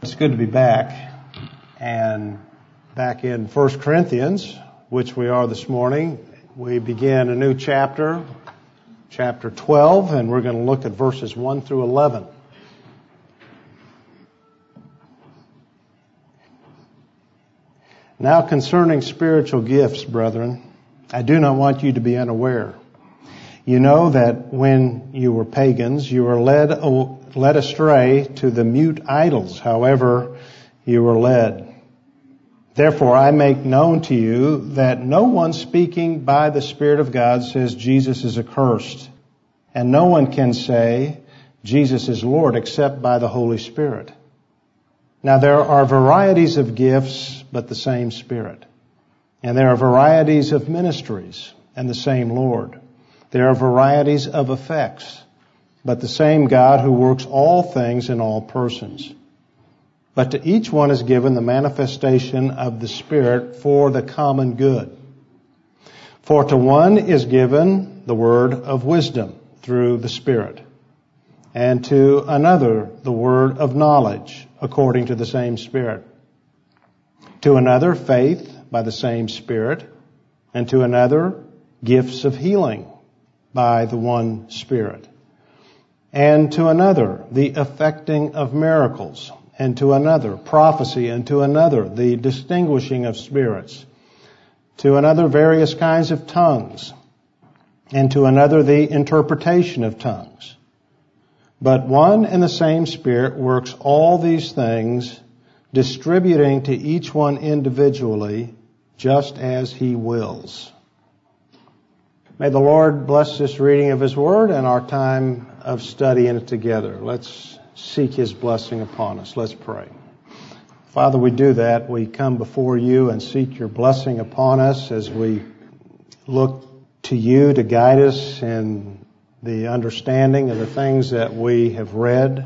It's good to be back, and back in 1 Corinthians, which we are this morning. We begin a new chapter, chapter 12, and we're going to look at verses 1 through 11. Now concerning spiritual gifts, brethren, I do not want you to be unaware. You know that when you were pagans, you were led astray to the mute idols, however you were led. Therefore I make known to you that no one speaking by the Spirit of God says Jesus is accursed, and no one can say Jesus is Lord except by the Holy Spirit. Now there are varieties of gifts, but the same Spirit. And there are varieties of ministries, and the same Lord. There are varieties of effects, but the same God who works all things in all persons. But to each one is given the manifestation of the Spirit for the common good. For to one is given the word of wisdom through the Spirit, and to another the word of knowledge according to the same Spirit. To another faith by the same Spirit, and to another gifts of healing by the one Spirit, and to another the effecting of miracles, and to another prophecy, and to another the distinguishing of spirits, to another various kinds of tongues, and to another the interpretation of tongues. But one and the same Spirit works all these things, distributing to each one individually just as He wills. May the Lord bless this reading of His Word and our time of studying it together. Let's seek His blessing upon us. Let's pray. Father, we do that. We come before You and seek Your blessing upon us as we look to You to guide us in the understanding of the things that we have read.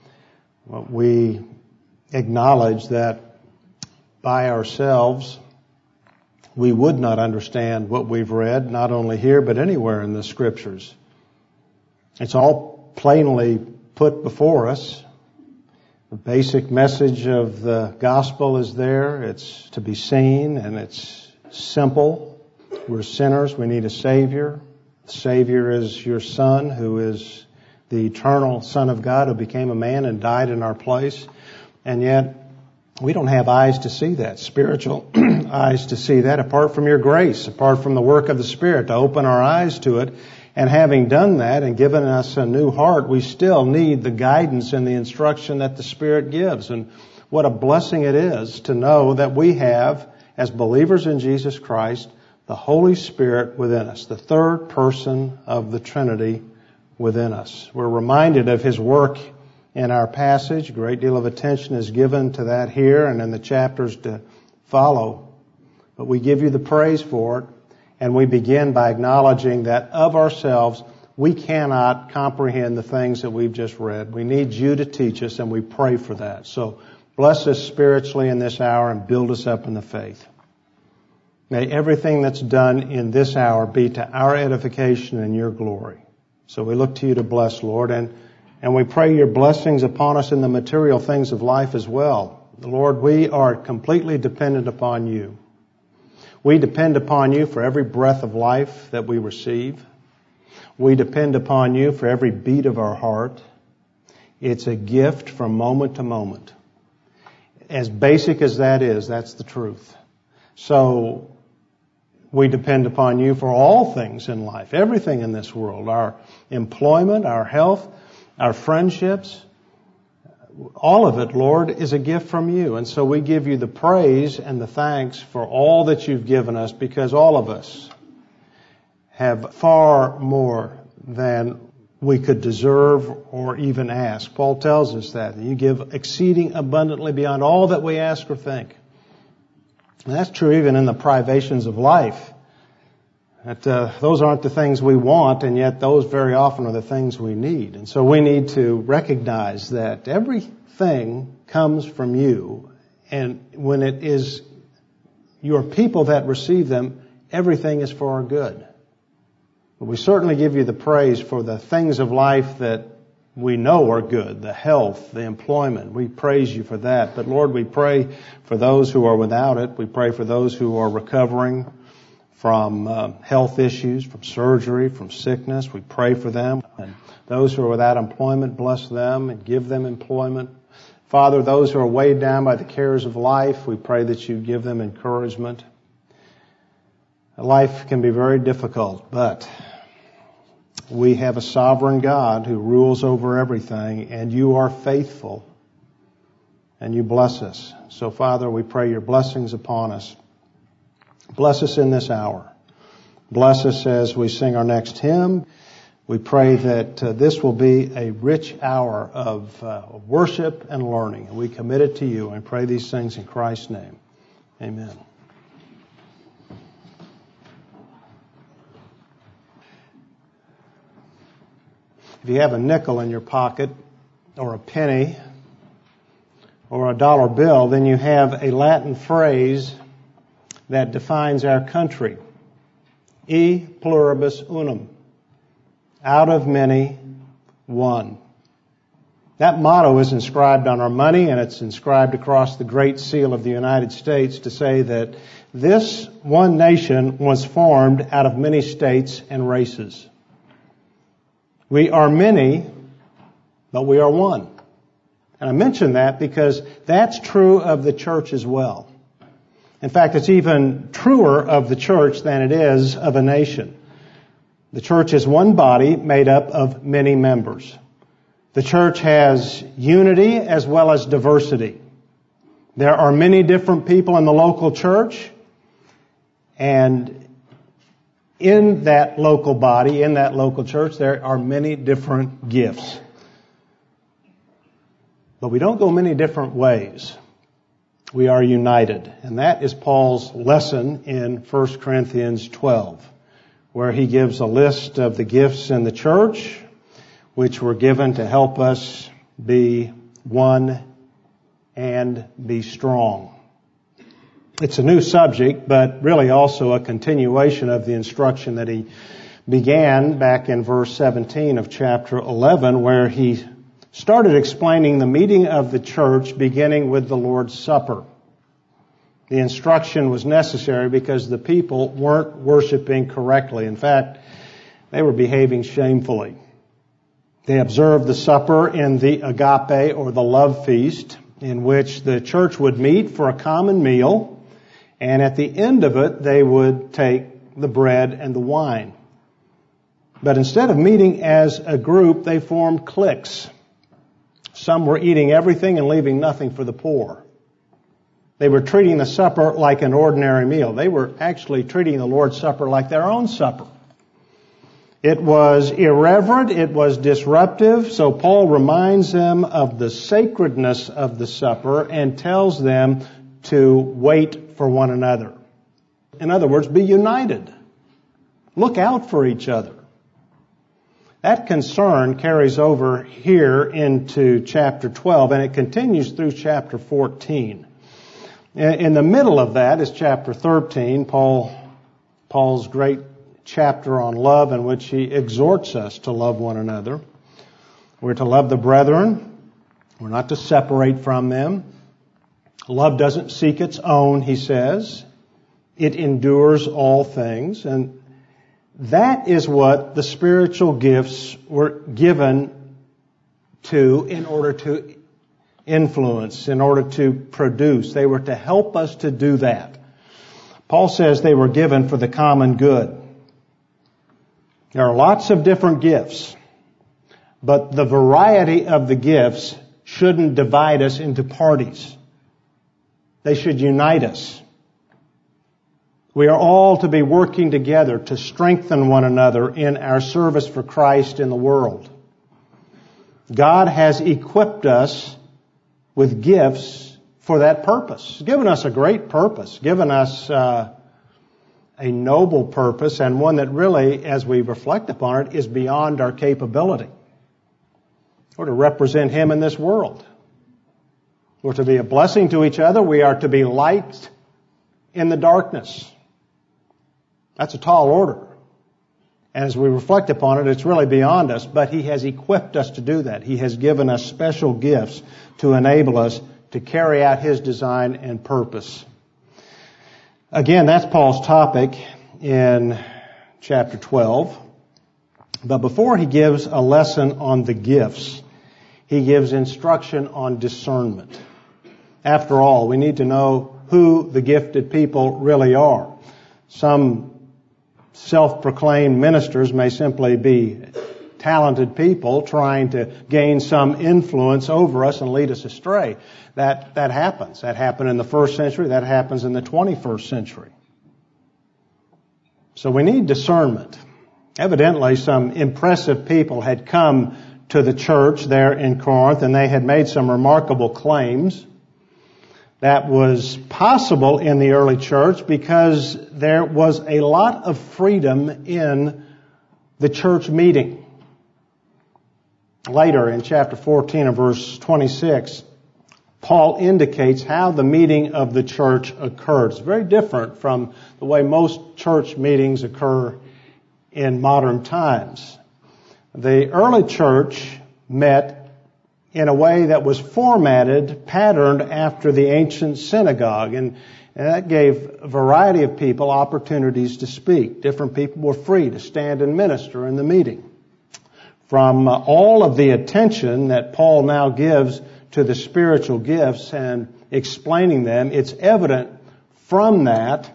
We acknowledge that by ourselves we would not understand what we've read, not only here but anywhere in the Scriptures. It's all plainly put before us. The basic message of the gospel is there. It's to be seen, and it's simple. We're sinners. We need a Savior. The Savior is Your Son, who is the eternal Son of God, who became a man and died in our place. And yet we don't have eyes to see that, spiritual eyes to see that, apart from Your grace, apart from the work of the Spirit to open our eyes to it. And having done that and given us a new heart, we still need the guidance and the instruction that the Spirit gives. And what a blessing it is to know that we have, as believers in Jesus Christ, the Holy Spirit within us, the third person of the Trinity within us. We're reminded of His work in our passage. A great deal of attention is given to that here and in the chapters to follow. But we give You the praise for it, and we begin by acknowledging that of ourselves we cannot comprehend the things that we've just read. We need You to teach us, and we pray for that. So bless us spiritually in this hour and build us up in the faith. May everything that's done in this hour be to our edification and Your glory. So we look to You to bless, Lord, and we pray Your blessings upon us in the material things of life as well. Lord, we are completely dependent upon You. We depend upon You for every breath of life that we receive. We depend upon You for every beat of our heart. It's a gift from moment to moment. As basic as that is, that's the truth. So we depend upon You for all things in life, everything in this world, our employment, our health, our friendships, all of it, Lord, is a gift from You. And so we give You the praise and the thanks for all that You've given us, because all of us have far more than we could deserve or even ask. Paul tells us that You give exceeding abundantly beyond all that we ask or think. And that's true even in the privations of life. That those aren't the things we want, and yet those very often are the things we need. And so we need to recognize that everything comes from You, and when it is Your people that receive them, everything is for our good. But we certainly give You the praise for the things of life that we know are good, the health, the employment. We praise you for that. But Lord, we pray for those who are without it. We pray for those who are recovering from health issues, from surgery, from sickness. We pray for them. And those who are without employment, bless them and give them employment. Father, those who are weighed down by the cares of life, we pray that you give them encouragement. Life can be very difficult, but we have a sovereign God who rules over everything, and you are faithful, and you bless us. So, Father, we pray your blessings upon us. Bless us in this hour. Bless us as we sing our next hymn. We pray that this will be a rich hour of worship and learning. We commit it to you and pray these things in Christ's name. Amen. If you have a nickel in your pocket, or a penny, or a dollar bill, then you have a Latin phrase that defines our country. E pluribus unum. Out of many, one. That motto is inscribed on our money, and it's inscribed across the Great Seal of the United States to say that this one nation was formed out of many states and races. We are many, but we are one. And I mention that because that's true of the church as well. In fact, it's even truer of the church than it is of a nation. The church is one body made up of many members. The church has unity as well as diversity. There are many different people in the local church, and in that local body, in that local church, there are many different gifts. But we don't go many different ways. We are united. And that is Paul's lesson in 1 Corinthians 12, where he gives a list of the gifts in the church, which were given to help us be one and be strong. It's a new subject, but really also a continuation of the instruction that he began back in verse 17 of chapter 11, where he started explaining the meeting of the church beginning with the Lord's Supper. The instruction was necessary because the people weren't worshiping correctly. In fact, they were behaving shamefully. They observed the supper in the agape, or the love feast, in which the church would meet for a common meal, and at the end of it, they would take the bread and the wine. But instead of meeting as a group, they formed cliques. Some were eating everything and leaving nothing for the poor. They were treating the supper like an ordinary meal. They were actually treating the Lord's Supper like their own supper. It was irreverent, it was disruptive, so Paul reminds them of the sacredness of the supper and tells them to wait for one another. In other words, be united. Look out for each other. That concern carries over here into chapter 12, and it continues through chapter 14. In the middle of that is chapter 13, Paul's great chapter on love, in which he exhorts us to love one another. We're to love the brethren. We're not to separate from them. Love doesn't seek its own, he says. It endures all things. And that is what the spiritual gifts were given to in order to influence, in order to produce. They were to help us to do that. Paul says they were given for the common good. There are lots of different gifts, but the variety of the gifts shouldn't divide us into parties. They should unite us. We are all to be working together to strengthen one another in our service for Christ in the world. God has equipped us with gifts for that purpose. He's given us a great purpose, given us a noble purpose, and one that really, as we reflect upon it, is beyond our capability. We're to represent Him in this world. We're to be a blessing to each other. We are to be light in the darkness. That's a tall order. And as we reflect upon it, it's really beyond us, but He has equipped us to do that. He has given us special gifts to enable us to carry out His design and purpose. Again, that's Paul's topic in chapter 12. But before he gives a lesson on the gifts, he gives instruction on discernment. After all, we need to know who the gifted people really are. Some self-proclaimed ministers may simply be talented people trying to gain some influence over us and lead us astray. That happens. That happened in the first century. That happens in the 21st century. So we need discernment. Evidently, some impressive people had come to the church there in Corinth, and they had made some remarkable claims. That was possible in the early church because there was a lot of freedom in the church meeting. Later in chapter 14 and verse 26, Paul indicates how the meeting of the church occurred. It's very different from the way most church meetings occur in modern times. The early church met in a way that was formatted, patterned after the ancient synagogue, and that gave a variety of people opportunities to speak. Different people were free to stand and minister in the meeting. From all of the attention that Paul now gives to the spiritual gifts and explaining them, it's evident from that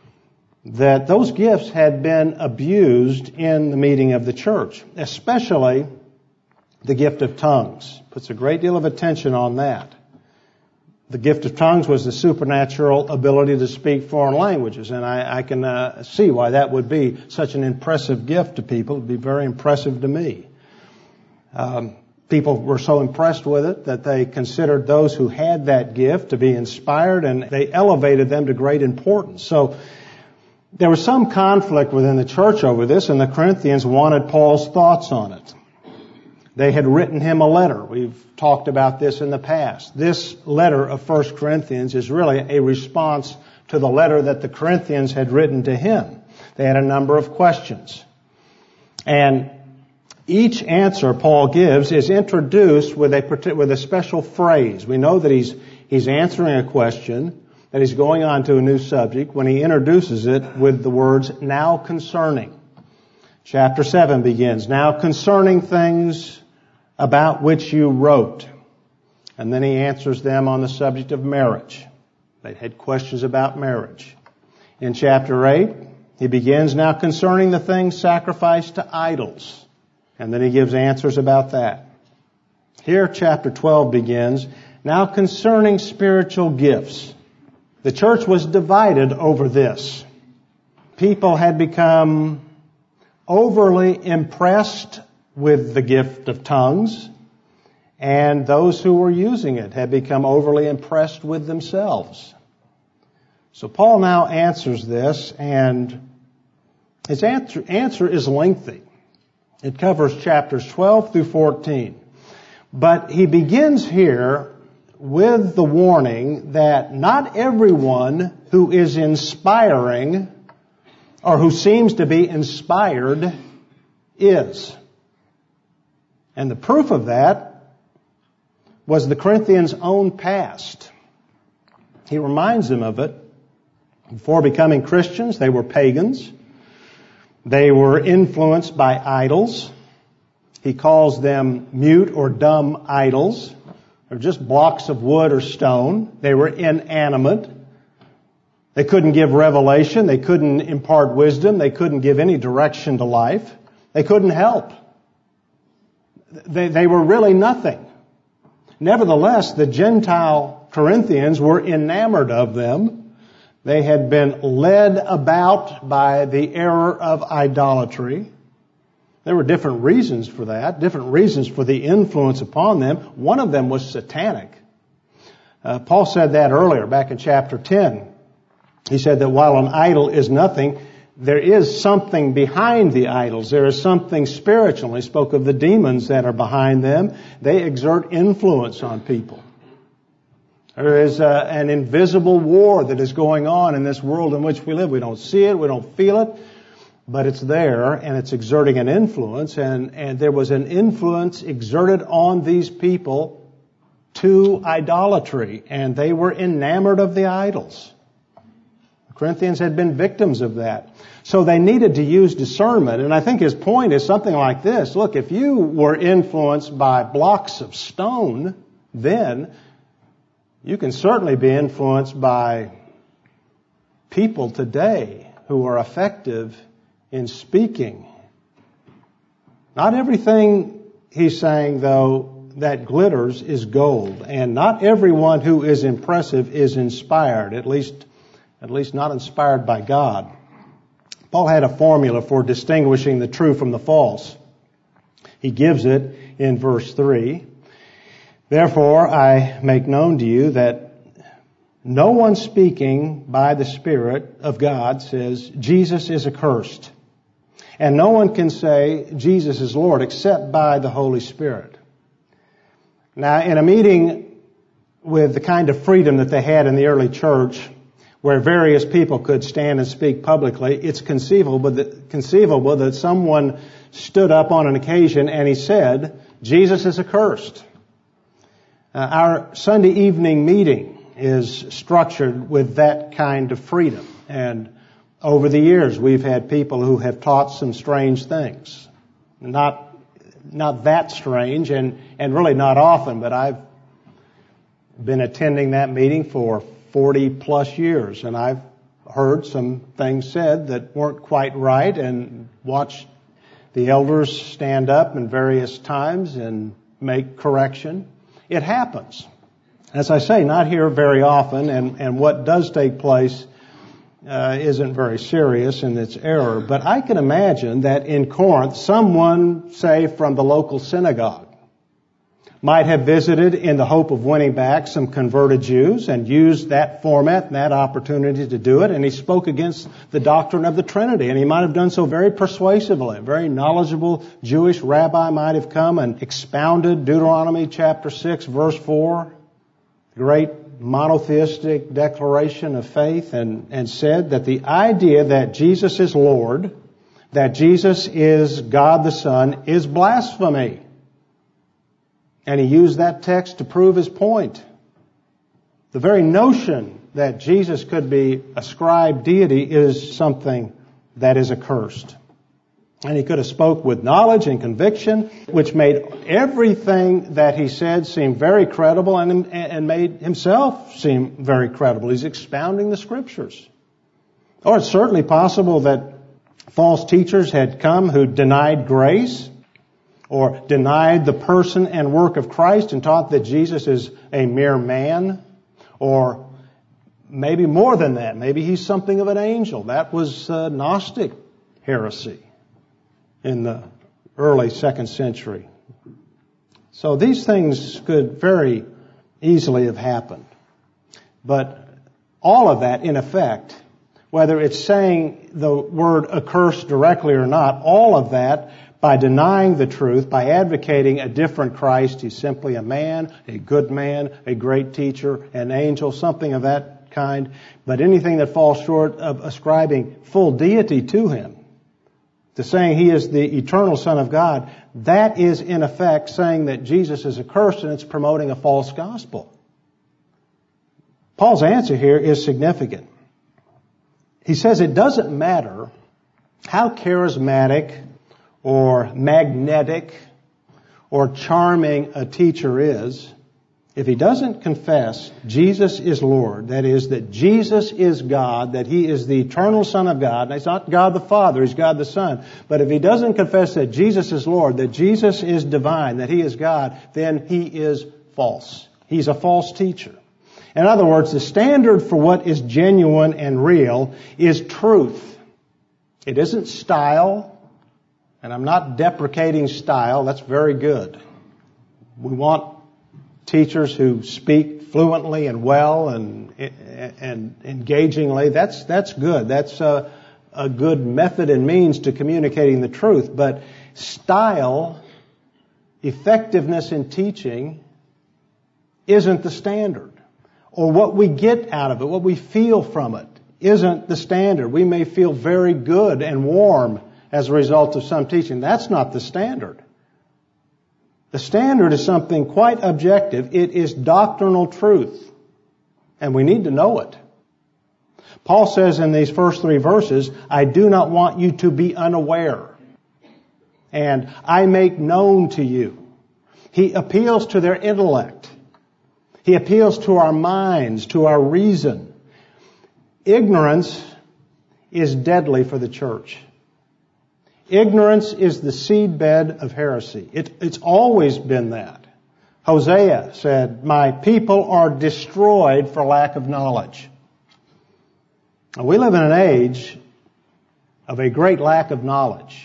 those gifts had been abused in the meeting of the church, especially the gift of tongues. Puts a great deal of attention on that. The gift of tongues was the supernatural ability to speak foreign languages, and I can see why that would be such an impressive gift to people. It would be very impressive to me. People were so impressed with it that they considered those who had that gift to be inspired, and they elevated them to great importance. So there was some conflict within the church over this, and the Corinthians wanted Paul's thoughts on it. They had written him a letter. We've talked about this in the past. This letter of 1 Corinthians is really a response to the letter that the Corinthians had written to him. They had a number of questions. And each answer Paul gives is introduced with a special phrase. We know that he's answering a question, that he's going on to a new subject when he introduces it with the words, now concerning. Chapter 7 begins, now concerning things about which you wrote. And then he answers them on the subject of marriage. They had questions about marriage. In chapter 8, he begins, now concerning the things sacrificed to idols. And then he gives answers about that. Here, chapter 12 begins, now concerning spiritual gifts. The church was divided over this. People had become overly impressed with the gift of tongues, and those who were using it had become overly impressed with themselves. So Paul now answers this, and his answer is lengthy. It covers chapters 12 through 14. But he begins here with the warning that not everyone who is inspiring or who seems to be inspired is. And the proof of that was the Corinthians' own past. He reminds them of it. Before becoming Christians, they were pagans. They were influenced by idols. He calls them mute or dumb idols. They're just blocks of wood or stone. They were inanimate. They couldn't give revelation. They couldn't impart wisdom. They couldn't give any direction to life. They couldn't help. They were really nothing. Nevertheless, the Gentile Corinthians were enamored of them. They had been led about by the error of idolatry. There were different reasons for that, different reasons for the influence upon them. One of them was satanic. Paul said that earlier, back in chapter 10. He said that while an idol is nothing, there is something behind the idols. There is something spiritual. He spoke of the demons that are behind them. They exert influence on people. There is an invisible war that is going on in this world in which we live. We don't see it. We don't feel it. but it's there and it's exerting an influence, and there was an influence exerted on these people to idolatry, and they were enamored of the idols. The Corinthians had been victims of that. So they needed to use discernment, and I think his point is something like this. Look, if you were influenced by blocks of stone, then you can certainly be influenced by people today who are effective in speaking. Not everything, he's saying, though, that glitters is gold, and not everyone who is impressive is inspired, at least not inspired by God. Paul had a formula for distinguishing the true from the false. He gives it in verse 3. Therefore, I make known to you that no one speaking by the Spirit of God says Jesus is accursed. And no one can say Jesus is Lord except by the Holy Spirit. Now, in a meeting with the kind of freedom that they had in the early church, where various people could stand and speak publicly, it's conceivable that someone stood up on an occasion and he said, Jesus is accursed. Our Sunday evening meeting is structured with that kind of freedom. And over the years, we've had people who have taught some strange things. Not that strange, and really not often, but I've been attending that meeting for 40 plus years, and I've heard some things said that weren't quite right, and watched the elders stand up in various times and make correction. It happens. As I say, not here very often, and what does take place isn't very serious in its error. But I can imagine that in Corinth, someone, say, from the local synagogue, might have visited in the hope of winning back some converted Jews and used that format and that opportunity to do it. And he spoke against the doctrine of the Trinity. And he might have done so very persuasively. A very knowledgeable Jewish rabbi might have come and expounded Deuteronomy chapter 6, verse 4, the great monotheistic declaration of faith, and said that the idea that Jesus is Lord, that Jesus is God the Son, is blasphemy. And he used that text to prove his point. The very notion that Jesus could be ascribed deity is something that is accursed. And he could have spoke with knowledge and conviction, which made everything that he said seem very credible and made himself seem very credible. He's expounding the Scriptures. Or it's certainly possible that false teachers had come who denied grace, or denied the person and work of Christ and taught that Jesus is a mere man, or maybe more than that. Maybe he's something of an angel. That was Gnostic heresy in the early 2nd century. So these things could very easily have happened. But all of that, in effect, whether it's saying the word accursed directly or not, all of that, by denying the truth, by advocating a different Christ, he's simply a man, a good man, a great teacher, an angel, something of that kind. But anything that falls short of ascribing full deity to him, to saying he is the eternal Son of God, that is in effect saying that Jesus is accursed, and it's promoting a false gospel. Paul's answer here is significant. He says it doesn't matter how charismatic or magnetic or charming a teacher is, if he doesn't confess Jesus is Lord, that is, that Jesus is God, that he is the eternal Son of God, and he's not God the Father, he's God the Son, but if he doesn't confess that Jesus is Lord, that Jesus is divine, that he is God, then he is false. He's a false teacher. In other words, the standard for what is genuine and real is truth. It isn't style, and I'm not deprecating style. That's very good. We want teachers who speak fluently and well and engagingly. That's good. That's a good method and means to communicating the truth. But style, effectiveness in teaching, isn't the standard. Or what we get out of it, what we feel from it, isn't the standard. We may feel very good and warm as a result of some teaching. That's not the standard. The standard is something quite objective. It is doctrinal truth. And we need to know it. Paul says in these first 3 verses, I do not want you to be unaware. And I make known to you. He appeals to their intellect. He appeals to our minds, to our reason. Ignorance is deadly for the church. Ignorance is the seedbed of heresy. It's always been that. Hosea said, my people are destroyed for lack of knowledge. Now, we live in an age of a great lack of knowledge.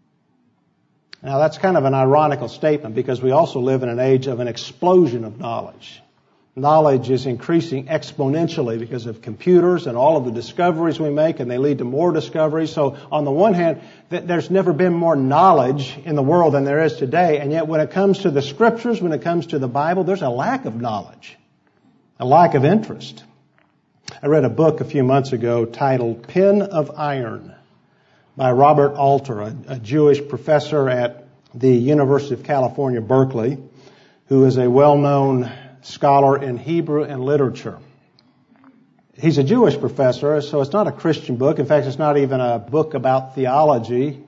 Now, that's kind of an ironical statement because we also live in an age of an explosion of knowledge. Knowledge is increasing exponentially because of computers and all of the discoveries we make, and they lead to more discoveries. So on the one hand, there's never been more knowledge in the world than there is today, and yet when it comes to the Scriptures, when it comes to the Bible, there's a lack of knowledge, a lack of interest. I read a book a few months ago titled Pen of Iron by Robert Alter, a Jewish professor at the University of California, Berkeley, who is a well-known scholar in Hebrew and literature. He's a Jewish professor, so it's not a Christian book. In fact, it's not even a book about theology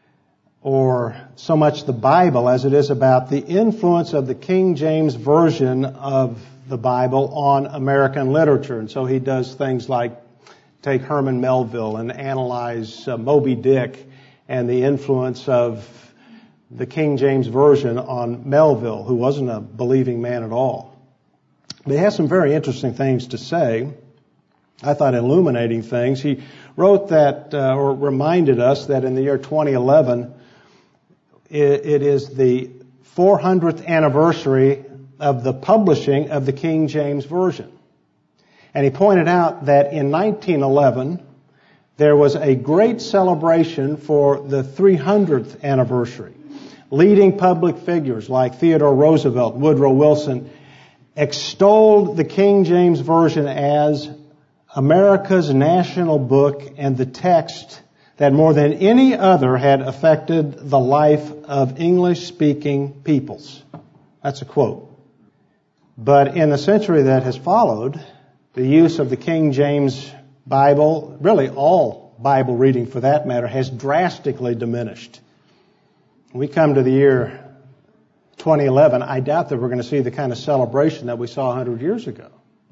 or so much the Bible as it is about the influence of the King James Version of the Bible on American literature. And so he does things like take Herman Melville and analyze Moby Dick and the influence of the King James Version on Melville, who wasn't a believing man at all. But he has some very interesting things to say. I thought illuminating things. He wrote that, or reminded us that in the year 2011, it is the 400th anniversary of the publishing of the King James Version. And he pointed out that in 1911, there was a great celebration for the 300th anniversary. Leading public figures like Theodore Roosevelt, Woodrow Wilson, extolled the King James Version as America's national book and the text that more than any other had affected the life of English-speaking peoples. That's a quote. But in the century that has followed, the use of the King James Bible, really all Bible reading for that matter, has drastically diminished. We come to the year 2011, I doubt that we're going to see the kind of celebration that we saw 100 years ago.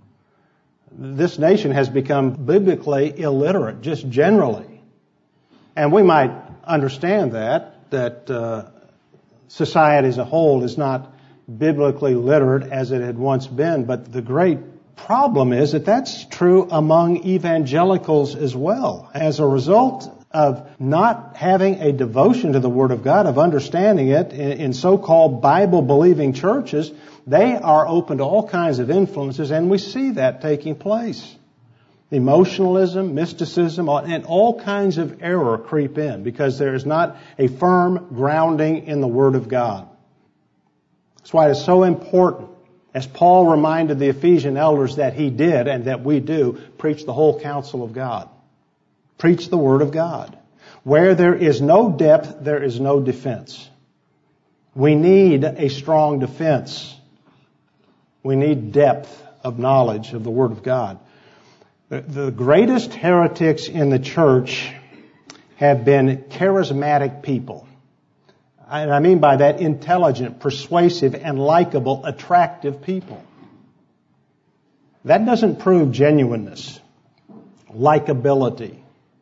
This nation has become biblically illiterate, just generally. And we might understand that society as a whole is not biblically literate as it had once been, but the great problem is that that's true among evangelicals as well. As a result of not having a devotion to the Word of God, of understanding it in so-called Bible-believing churches, they are open to all kinds of influences, and we see that taking place. Emotionalism, mysticism, and all kinds of error creep in because there is not a firm grounding in the Word of God. That's why it is so important, as Paul reminded the Ephesian elders that he did and that we do, preach the whole counsel of God. Preach the Word of God. Where there is no depth, there is no defense. We need a strong defense. We need depth of knowledge of the Word of God. The greatest heretics in the church have been charismatic people. And I mean by that intelligent, persuasive, and likable, attractive people. That doesn't prove genuineness, likability,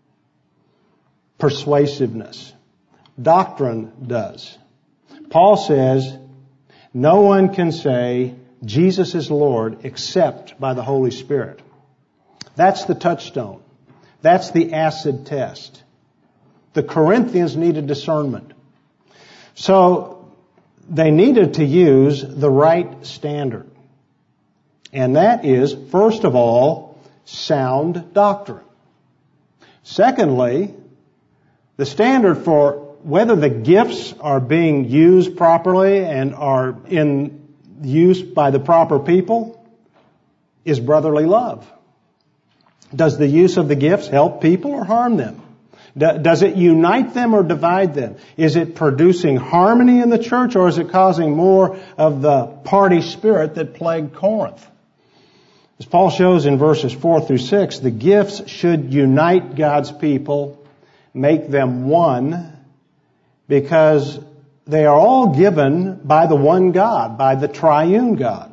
persuasiveness. Doctrine does. Paul says, no one can say Jesus is Lord except by the Holy Spirit. That's the touchstone. That's the acid test. The Corinthians needed discernment. So they needed to use the right standard. And that is, first of all, sound doctrine. Secondly, the standard for whether the gifts are being used properly and are in use by the proper people is brotherly love. Does the use of the gifts help people or harm them? Does it unite them or divide them? Is it producing harmony in the church, or is it causing more of the party spirit that plagued Corinth? As Paul shows in verses 4 through 6, the gifts should unite God's people, make them one, because they are all given by the one God, by the triune God.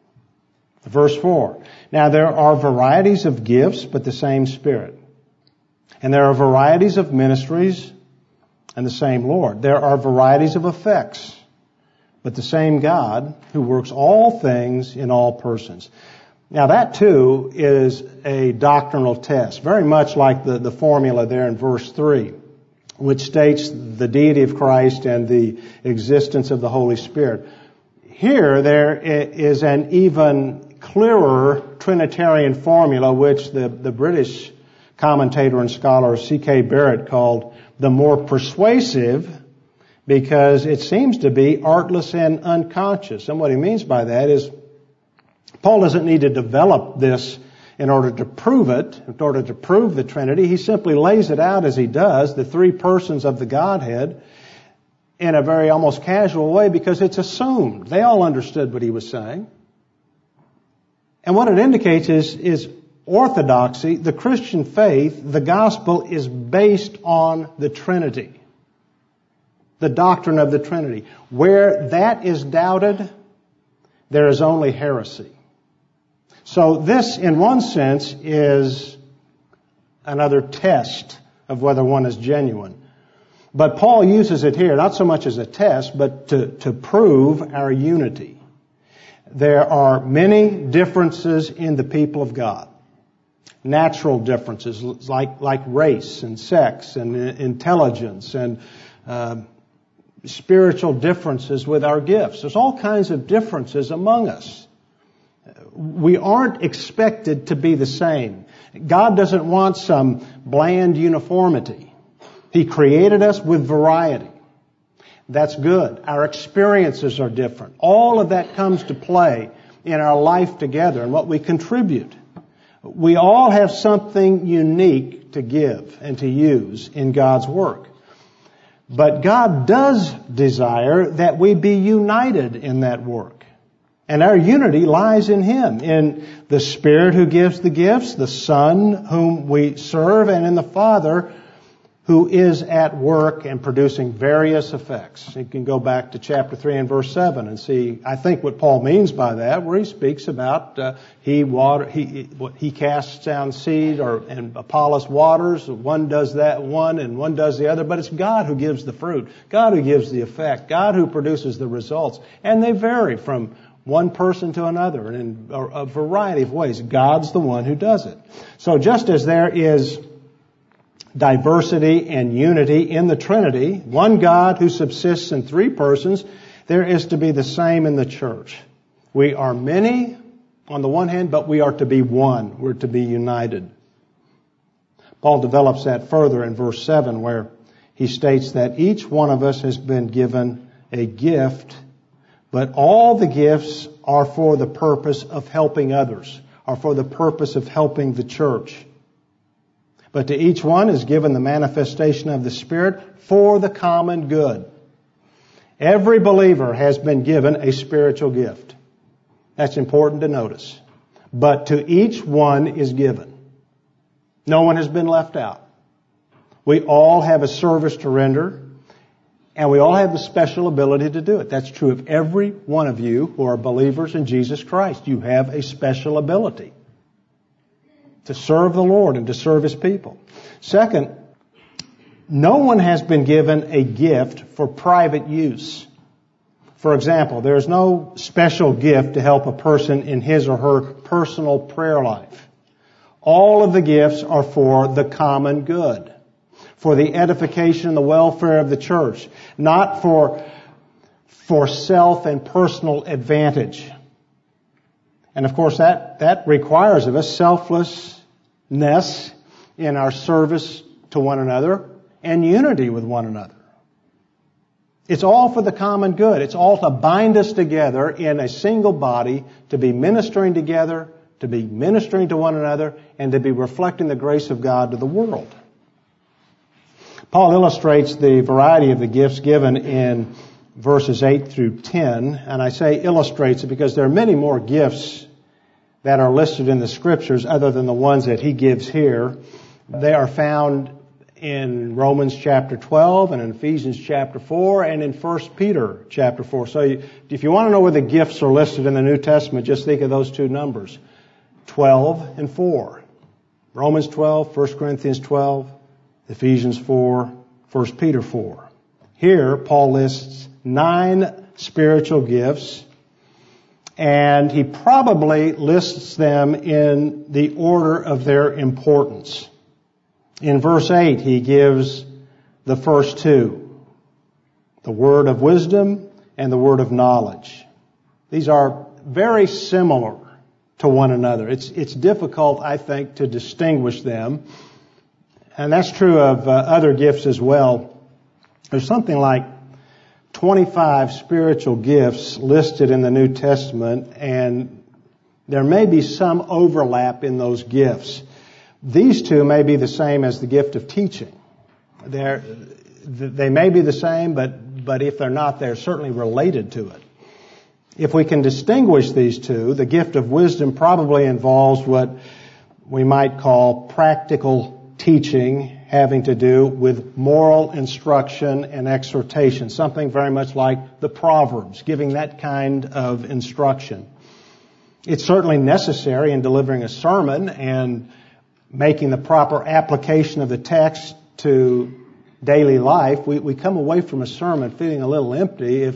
Verse 4, now there are varieties of gifts, but the same Spirit. And there are varieties of ministries, and the same Lord. There are varieties of effects, but the same God who works all things in all persons. Now that too is a doctrinal test, very much like the formula there in verse 3, which states the deity of Christ and the existence of the Holy Spirit. Here there is an even clearer Trinitarian formula, which the British commentator and scholar C.K. Barrett called the more persuasive, because it seems to be artless and unconscious. And what he means by that is Paul doesn't need to develop this in order to prove it, in order to prove the Trinity. He simply lays it out as he does, the three persons of the Godhead, in a very almost casual way, because it's assumed. They all understood what he was saying. And what it indicates is orthodoxy, the Christian faith, the gospel is based on the Trinity, the doctrine of the Trinity. Where that is doubted, there is only heresy. So this, in one sense, is another test of whether one is genuine. But Paul uses it here, not so much as a test, but to prove our unity. There are many differences in the people of God. Natural differences like race and sex and intelligence and spiritual differences with our gifts. There's all kinds of differences among us. We aren't expected to be the same. God doesn't want some bland uniformity. He created us with variety. That's good. Our experiences are different. All of that comes to play in our life together and what we contribute. We all have something unique to give and to use in God's work. But God does desire that we be united in that work. And our unity lies in Him, in the Spirit who gives the gifts, the Son whom we serve, and in the Father who is at work and producing various effects. You can go back to chapter 3 and verse 7 and see, I think, what Paul means by that, where he speaks about he casts down seed, and Apollos waters. One does that one and one does the other, but it's God who gives the fruit, God who gives the effect, God who produces the results. And they vary from one person to another in a variety of ways. God's the one who does it. So just as there is diversity and unity in the Trinity, one God who subsists in three persons, there is to be the same in the church. We are many on the one hand, but we are to be one. We're to be united. Paul develops that further in verse 7, where he states that each one of us has been given a gift, but all the gifts are for the purpose of helping others, are for the purpose of helping the church. But to each one is given the manifestation of the Spirit for the common good. Every believer has been given a spiritual gift. That's important to notice. But to each one is given. No one has been left out. We all have a service to render, and we all have the special ability to do it. That's true of every one of you who are believers in Jesus Christ. You have a special ability to serve the Lord and to serve His people. Second, no one has been given a gift for private use. For example, there is no special gift to help a person in his or her personal prayer life. All of the gifts are for the common good, for the edification and the welfare of the church, not for self and personal advantage. And of course that requires of us selflessness in our service to one another and unity with one another. It's all for the common good. It's all to bind us together in a single body, to be ministering together to be ministering to one another, and to be reflecting the grace of God to the world. Paul illustrates the variety of the gifts given in verses 8 through 10, and I say illustrates it because there are many more gifts that are listed in the Scriptures other than the ones that he gives here. They are found in Romans chapter 12 and in Ephesians chapter 4 and in 1 Peter chapter 4. So if you want to know where the gifts are listed in the New Testament, just think of those two numbers, 12 and 4. Romans 12, 1 Corinthians 12, Ephesians 4, 1 Peter 4. Here, Paul lists 9 spiritual gifts, and he probably lists them in the order of their importance. In verse 8, he gives the first 2, the word of wisdom and the word of knowledge. These are very similar to one another. It's difficult, I think, to distinguish them. And that's true of other gifts as well. There's something like 25 spiritual gifts listed in the New Testament, and there may be some overlap in those gifts. These two may be the same as the gift of teaching. They may be the same, but if they're not, they're certainly related to it. If we can distinguish these two, the gift of wisdom probably involves what we might call practical teaching, having to do with moral instruction and exhortation, something very much like the Proverbs, giving that kind of instruction. It's certainly necessary in delivering a sermon and making the proper application of the text to daily life. We come away from a sermon feeling a little empty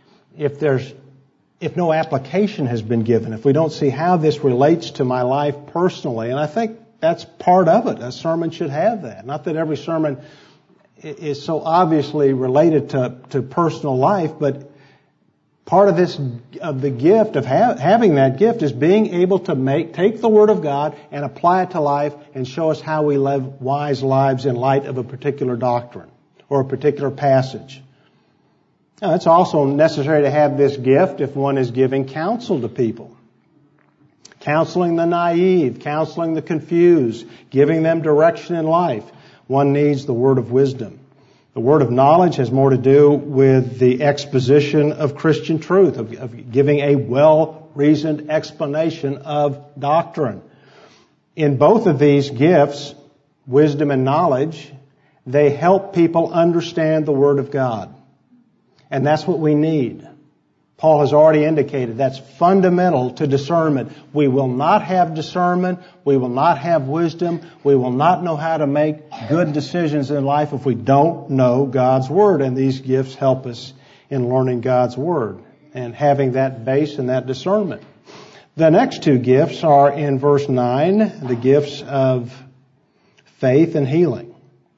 if no application has been given, if we don't see how this relates to my life personally. And I think that's part of it. A sermon should have that. Not that every sermon is so obviously related to personal life, but part of the gift of having that gift is being able to take the Word of God and apply it to life and show us how we live wise lives in light of a particular doctrine or a particular passage. Now, it's also necessary to have this gift if one is giving counsel to people. Counseling the naive, counseling the confused, giving them direction in life. One needs the word of wisdom. The word of knowledge has more to do with the exposition of Christian truth, of giving a well-reasoned explanation of doctrine. In both of these gifts, wisdom and knowledge, they help people understand the Word of God. And that's what we need. Paul has already indicated that's fundamental to discernment. We will not have discernment. We will not have wisdom. We will not know how to make good decisions in life if we don't know God's Word. And these gifts help us in learning God's Word and having that base and that discernment. The next two gifts are in verse 9, the gifts of faith and healing.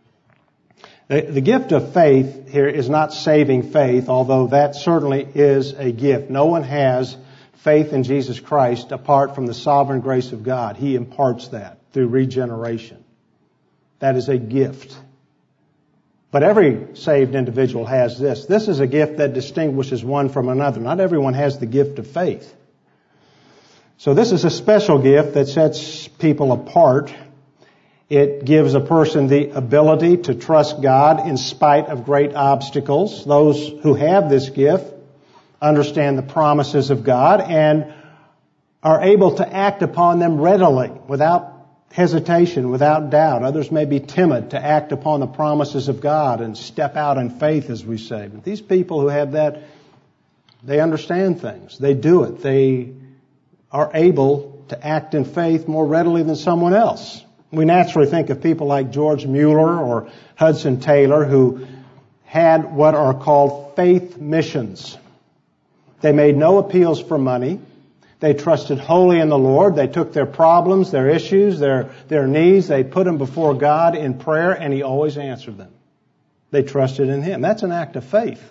The gift of faith here is not saving faith, although that certainly is a gift. No one has faith in Jesus Christ apart from the sovereign grace of God. He imparts that through regeneration. That is a gift. But every saved individual has this. This is a gift that distinguishes one from another. Not everyone has the gift of faith. So this is a special gift that sets people apart. It gives a person the ability to trust God in spite of great obstacles. Those who have this gift understand the promises of God and are able to act upon them readily, without hesitation, without doubt. Others may be timid to act upon the promises of God and step out in faith, as we say. But these people who have that, they understand things. They do it. They are able to act in faith more readily than someone else. We naturally think of people like George Mueller or Hudson Taylor, who had what are called faith missions. They made no appeals for money. They trusted wholly in the Lord. They took their problems, their issues, their needs. They put them before God in prayer, and He always answered them. They trusted in Him. That's an act of faith.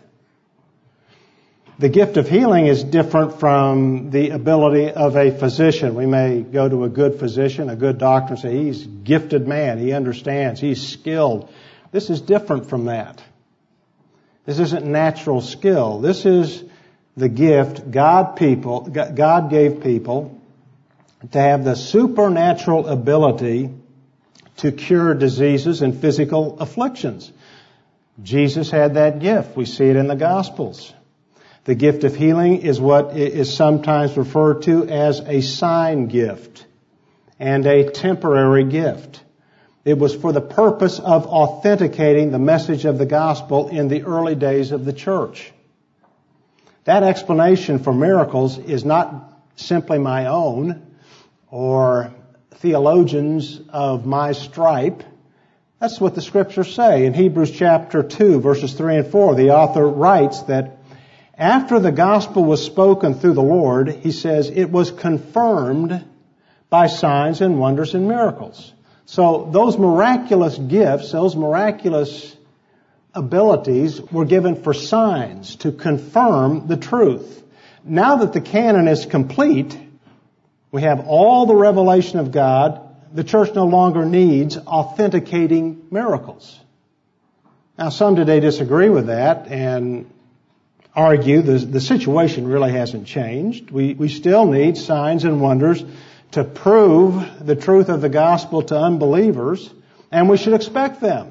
The gift of healing is different from the ability of a physician. We may go to a good physician, a good doctor, and say, he's a gifted man, he understands, he's skilled. This is different from that. This isn't natural skill. This is the gift God gave people to have the supernatural ability to cure diseases and physical afflictions. Jesus had that gift. We see it in the Gospels. The gift of healing is what is sometimes referred to as a sign gift and a temporary gift. It was for the purpose of authenticating the message of the gospel in the early days of the church. That explanation for miracles is not simply my own or theologians of my stripe. That's what the Scriptures say. In Hebrews chapter 2, verses 3 and 4, the author writes that after the gospel was spoken through the Lord, he says, it was confirmed by signs and wonders and miracles. So those miraculous gifts, those miraculous abilities were given for signs to confirm the truth. Now that the canon is complete, we have all the revelation of God, the church no longer needs authenticating miracles. Now some today disagree with that and argue the situation really hasn't changed. We still need signs and wonders to prove the truth of the gospel to unbelievers, and we should expect them.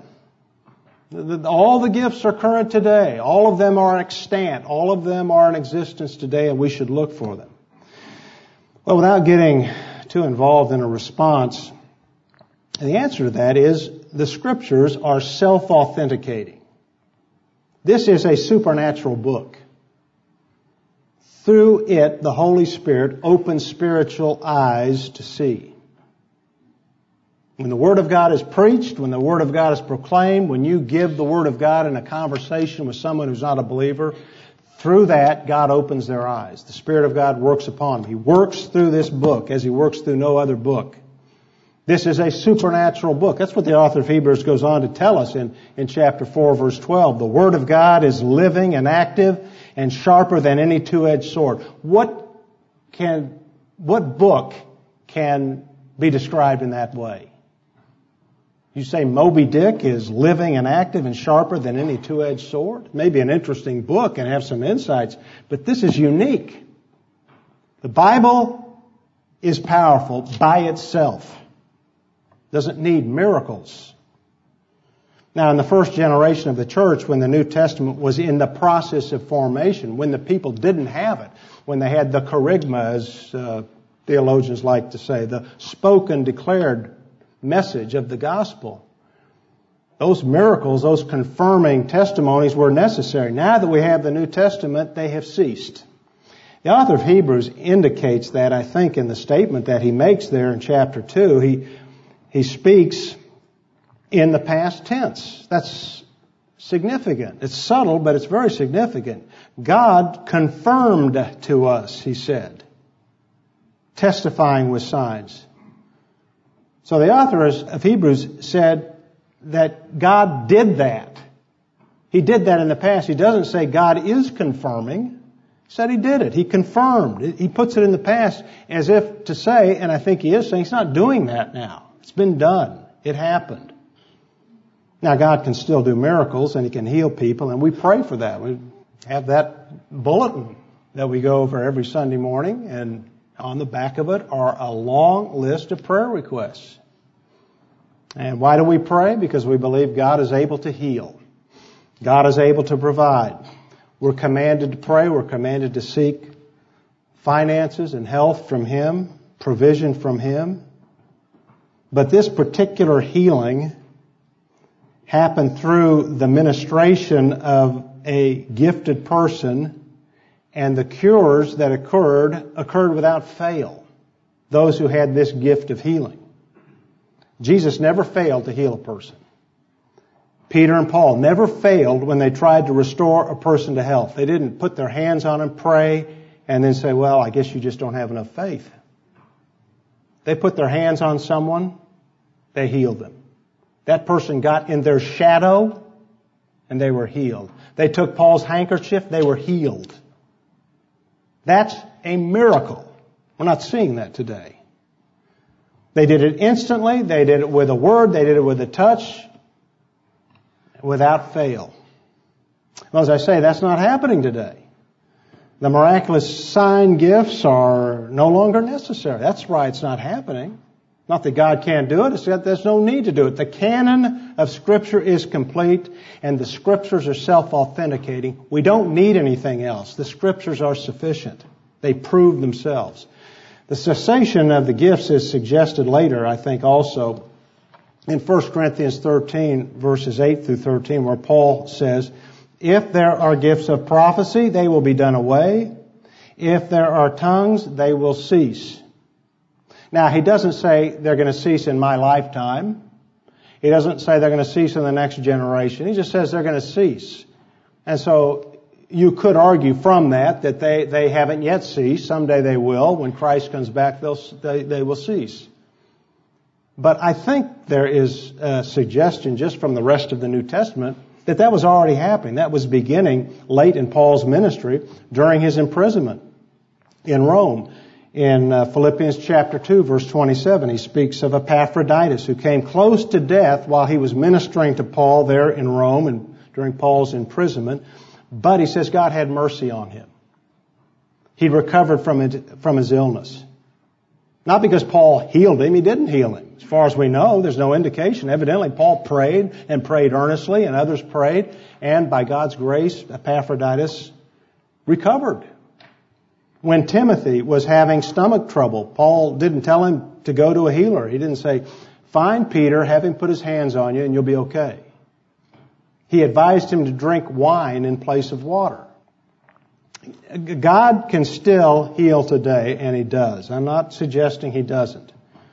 All the gifts are current today. All of them are extant. All of them are in existence today, and we should look for them. Well, without getting too involved in a response, the answer to that is the Scriptures are self-authenticating. This is a supernatural book. Through it, the Holy Spirit opens spiritual eyes to see. When the Word of God is preached, when the Word of God is proclaimed, when you give the Word of God in a conversation with someone who's not a believer, through that, God opens their eyes. The Spirit of God works upon them. He works through this book as He works through no other book. This is a supernatural book. That's what the author of Hebrews goes on to tell us in chapter 4, verse 12. The Word of God is living and active and sharper than any two-edged sword. What book can be described in that way? You say Moby Dick is living and active and sharper than any two-edged sword? Maybe an interesting book and have some insights, but this is unique. The Bible is powerful by itself. Doesn't need miracles. Now, in the first generation of the church, when the New Testament was in the process of formation, when the people didn't have it, when they had the kerygma, as theologians like to say, the spoken, declared message of the gospel, those miracles, those confirming testimonies were necessary. Now that we have the New Testament, they have ceased. The author of Hebrews indicates that, I think, in the statement that he makes there in chapter 2, he speaks in the past tense. That's significant. It's subtle, but it's very significant. God confirmed to us, he said, testifying with signs. So the author of Hebrews said that God did that. He did that in the past. He doesn't say God is confirming. He said He did it. He confirmed. He puts it in the past as if to say, and I think he is saying, He's not doing that now. It's been done. It happened. Now, God can still do miracles and He can heal people, and we pray for that. We have that bulletin that we go over every Sunday morning, and on the back of it are a long list of prayer requests. And why do we pray? Because we believe God is able to heal. God is able to provide. We're commanded to pray. We're commanded to seek finances and health from Him, provision from Him. But this particular healing happened through the ministration of a gifted person, and the cures that occurred without fail. Those who had this gift of healing. Jesus never failed to heal a person. Peter and Paul never failed when they tried to restore a person to health. They didn't put their hands on him, pray, and then say, well, I guess you just don't have enough faith. They put their hands on someone, they healed them. That person got in their shadow, and they were healed. They took Paul's handkerchief, they were healed. That's a miracle. We're not seeing that today. They did it instantly, they did it with a word, they did it with a touch, without fail. Well, as I say, that's not happening today. The miraculous sign gifts are no longer necessary. That's why it's not happening. Not that God can't do it, it's that there's no need to do it. The canon of Scripture is complete, and the Scriptures are self-authenticating. We don't need anything else. The Scriptures are sufficient. They prove themselves. The cessation of the gifts is suggested later, I think, also in 1 Corinthians 13, verses 8 through 13, where Paul says, if there are gifts of prophecy, they will be done away. If there are tongues, they will cease. Now, he doesn't say they're going to cease in my lifetime. He doesn't say they're going to cease in the next generation. He just says they're going to cease. And so you could argue from that they haven't yet ceased. Someday they will. When Christ comes back, they will cease. But I think there is a suggestion just from the rest of the New Testament that was already happening. That was beginning late in Paul's ministry during his imprisonment in Rome. In Philippians chapter 2, verse 27, he speaks of Epaphroditus, who came close to death while he was ministering to Paul there in Rome and during Paul's imprisonment. But he says God had mercy on him. He recovered from his illness. Not because Paul healed him. He didn't heal him. As far as we know, there's no indication. Evidently, Paul prayed and prayed earnestly, and others prayed. And by God's grace, Epaphroditus recovered. When Timothy was having stomach trouble, Paul didn't tell him to go to a healer. He didn't say, find Peter, have him put his hands on you, and you'll be okay. He advised him to drink wine in place of water. God can still heal today, and He does. I'm not suggesting He doesn't.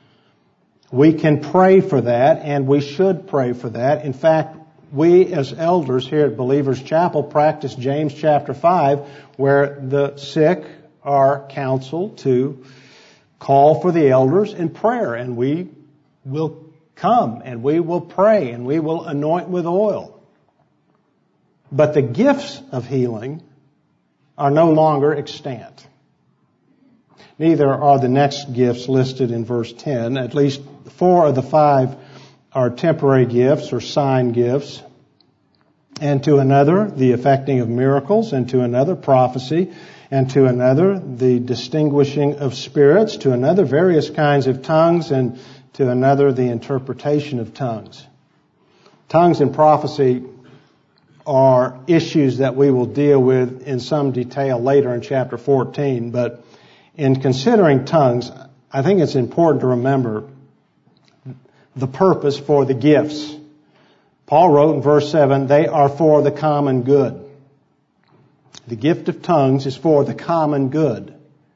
We can pray for that, and we should pray for that. In fact, we as elders here at Believers Chapel practice James chapter 5, where the sick are counseled to call for the elders in prayer, and we will come and we will pray and we will anoint with oil. But the gifts of healing are no longer extant. Neither are the next gifts listed in verse 10. At least 4 of the 5 are temporary gifts or sign gifts. And to another, the effecting of miracles, and to another, prophecy, and to another, the distinguishing of spirits, to another, various kinds of tongues, and to another, the interpretation of tongues. Tongues and prophecy are issues that we will deal with in some detail later in chapter 14, but in considering tongues, I think it's important to remember the purpose for the gifts. Paul wrote in verse 7, they are for the common good. The gift of tongues is for the common good.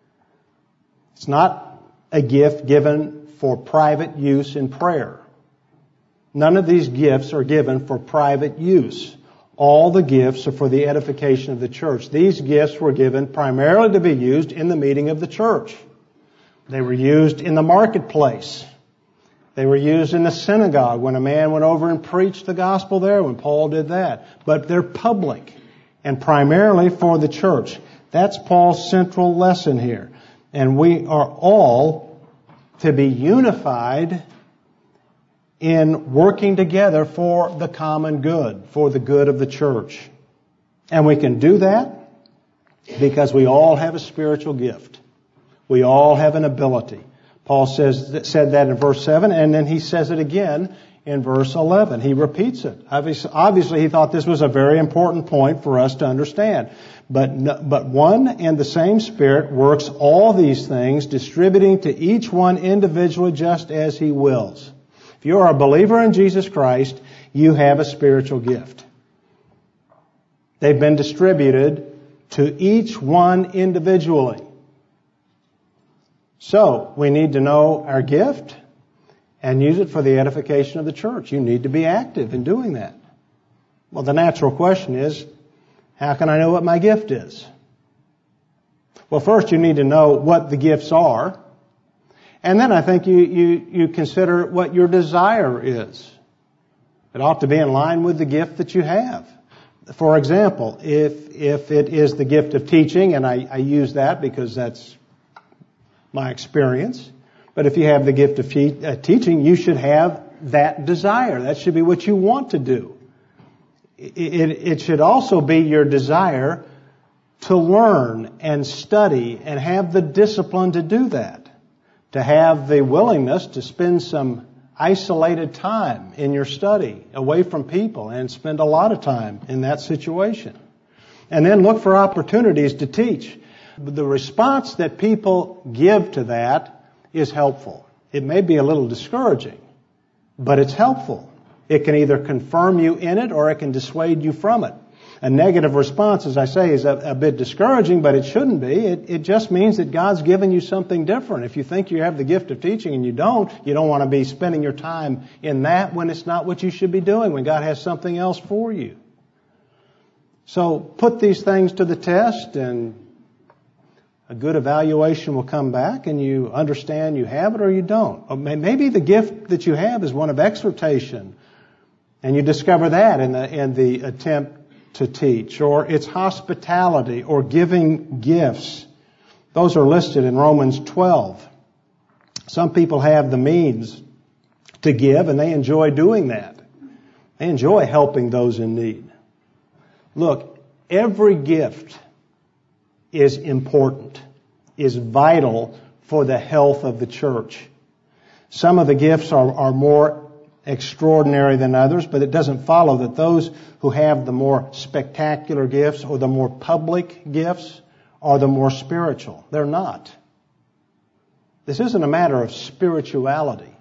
It's not a gift given for private use in prayer. None of these gifts are given for private use. All the gifts are for the edification of the church. These gifts were given primarily to be used in the meeting of the church. They were used in the marketplace. They were used in the synagogue when a man went over and preached the gospel there, when Paul did that. But they're public and primarily for the church. That's Paul's central lesson here. And we are all to be unified in working together for the common good, for the good of the church. And we can do that because we all have a spiritual gift. We all have an ability. Paul said that in verse 7, and then he says it again in verse 11. He repeats it. Obviously, he thought this was a very important point for us to understand. But one and the same Spirit works all these things, distributing to each one individually just as He wills. If you are a believer in Jesus Christ, you have a spiritual gift. They've been distributed to each one individually. So, we need to know our gift and use it for the edification of the church. You need to be active in doing that. Well, the natural question is, how can I know what my gift is? Well, first you need to know what the gifts are. And then I think you consider what your desire is. It ought to be in line with the gift that you have. For example, if it is the gift of teaching, and I use that because that's my experience, but if you have the gift of teaching, you should have that desire. That should be what you want to do. It should also be your desire to learn and study and have the discipline to do that, to have the willingness to spend some isolated time in your study, away from people, and spend a lot of time in that situation. And then look for opportunities to teach. The response that people give to that is helpful. It may be a little discouraging, but it's helpful. It can either confirm you in it or it can dissuade you from it. A negative response, as I say, is a bit discouraging, but it shouldn't be. It just means that God's given you something different. If you think you have the gift of teaching and you don't want to be spending your time in that when it's not what you should be doing, when God has something else for you. So put these things to the test, and a good evaluation will come back, and you understand you have it or you don't. Or maybe the gift that you have is one of exhortation, and you discover that in the attempt to teach, or it's hospitality or giving gifts. Those are listed in Romans 12. Some people have the means to give, and they enjoy doing that. They enjoy helping those in need. Look, every gift is important, is vital for the health of the church. Some of the gifts are more extraordinary than others, but it doesn't follow that those who have the more spectacular gifts or the more public gifts are the more spiritual. They're not. This isn't a matter of spirituality.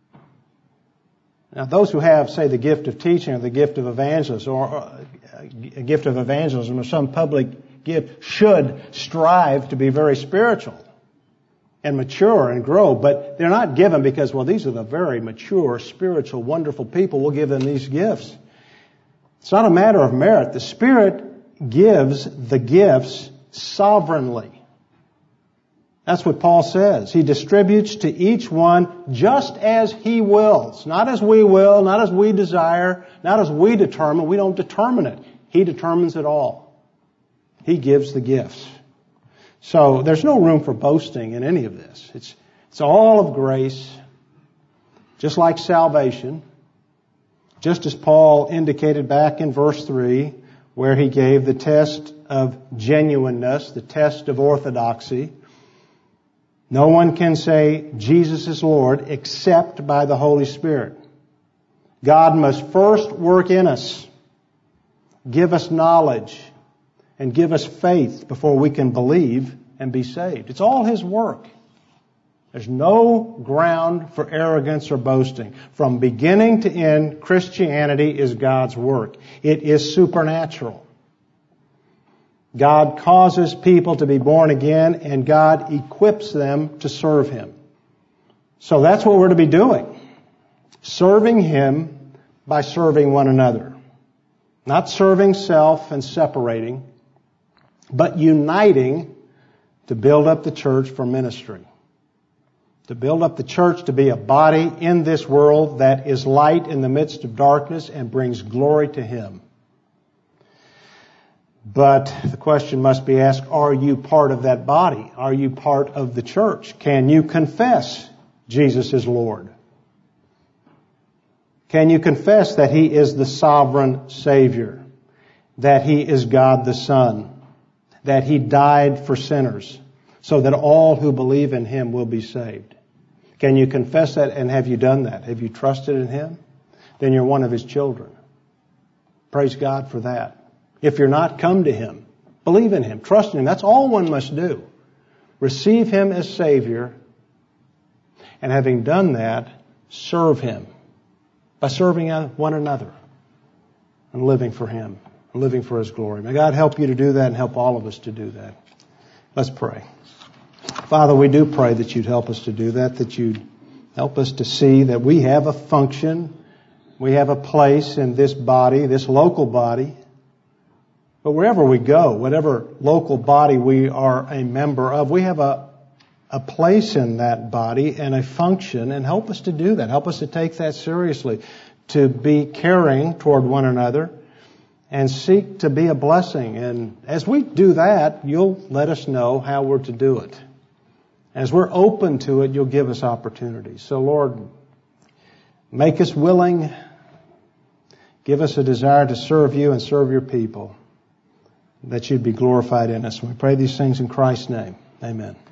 Now, those who have, say, the gift of teaching or the gift of evangelism or a gift of evangelism or some public gift should strive to be very spiritual and mature and grow, but they're not given because, well, these are the very mature, spiritual, wonderful people. We'll give them these gifts. It's not a matter of merit. The Spirit gives the gifts sovereignly. That's what Paul says. He distributes to each one just as He wills. Not as we will, not as we desire, not as we determine. We don't determine it. He determines it all. He gives the gifts. So there's no room for boasting in any of this. It's all of grace, just like salvation. Just as Paul indicated back in verse 3, where he gave the test of genuineness, the test of orthodoxy. No one can say Jesus is Lord except by the Holy Spirit. God must first work in us, give us knowledge, and give us faith before we can believe and be saved. It's all His work. There's no ground for arrogance or boasting. From beginning to end, Christianity is God's work. It is supernatural. God causes people to be born again, and God equips them to serve Him. So that's what we're to be doing. Serving Him by serving one another. Not serving self and separating, but uniting to build up the church for ministry. To build up the church to be a body in this world that is light in the midst of darkness and brings glory to Him. But the question must be asked, are you part of that body? Are you part of the church? Can you confess Jesus is Lord? Can you confess that He is the sovereign Savior? That He is God the Son? That He died for sinners so that all who believe in Him will be saved? Can you confess that, and have you done that? Have you trusted in Him? Then you're one of His children. Praise God for that. If you're not, come to Him. Believe in Him. Trust in Him. That's all one must do. Receive Him as Savior, and having done that, serve Him by serving one another and living for Him, and living for His glory. May God help you to do that and help all of us to do that. Let's pray. Father, we do pray that You'd help us to do that You'd help us to see that we have a function, we have a place in this body, this local body. But wherever we go, whatever local body we are a member of, we have a place in that body and a function, and help us to do that. Help us to take that seriously, to be caring toward one another and seek to be a blessing. And as we do that, You'll let us know how we're to do it. As we're open to it, You'll give us opportunities. So Lord, make us willing. Give us a desire to serve You and serve Your people. that you'd be glorified in us. We pray these things in Christ's name. Amen.